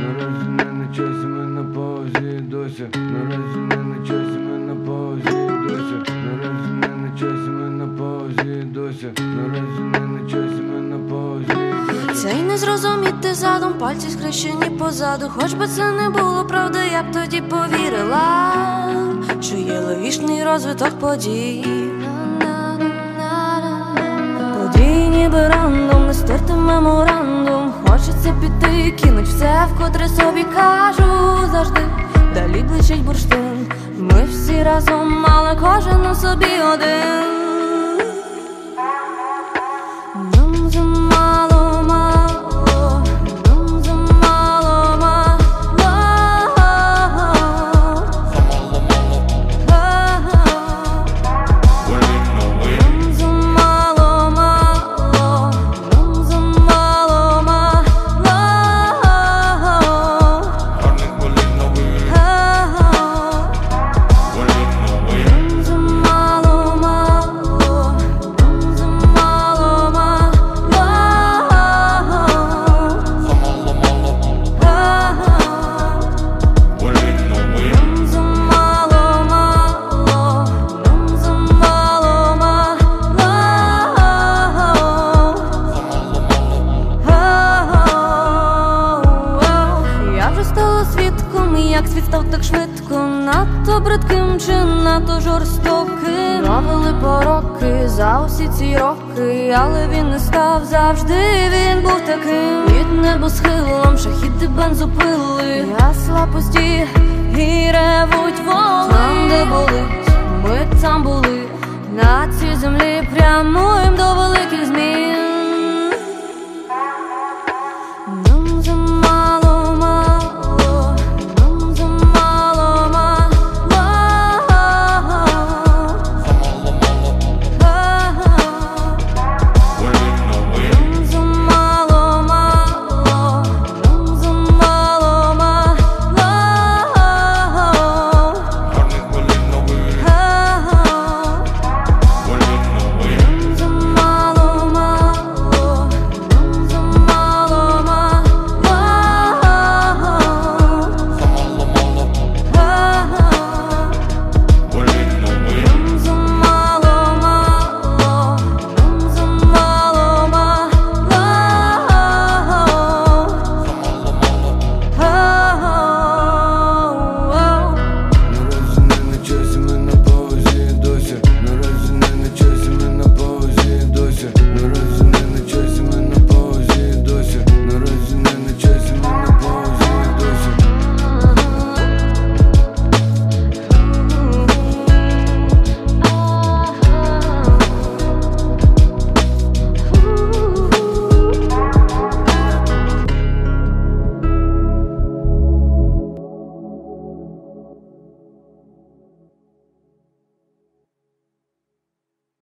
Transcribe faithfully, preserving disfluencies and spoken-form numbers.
Наразі не на часі, ми на паузі досі. Наразі не на часі, ми на паузі досі. Наразі не на часі, ми на паузі досі. Наразі не на часі, ми на паузі досі. Це й не зрозуміти задум, пальці скрещені позаду. Хоч би це не було правди, я б тоді повірила, що є логічний розвиток подій. Подій ніби рандом, не стерти меморандум. Хочеться піти, кинуть все, вкотре собі кажу завжди. Далі блищить бурштин, ми всі разом, але кожен у собі один. Нам замало, мало, нам замало, мало. Замало, мало, Воліно, ви. Нам замало, мало, нам замало, мало. Гарних воліно, ви. Воліно, ви. Нам замало, мало, нам замало, мало. Замало, мало, Воліно, ви. Нам замало, мало, нам замало, мало. Замало, мало. Я вже стала свідком, як світ став так швидко, надто бридким чи надто жорстоким. Робили пороки за усі ці роки, але він не став завжди, він був таким. Під небосхилом шахіди бензопили, гасла пусті і ревуть воли. Там, де болить, ми там були, на цій землі прямуєм до великих змін.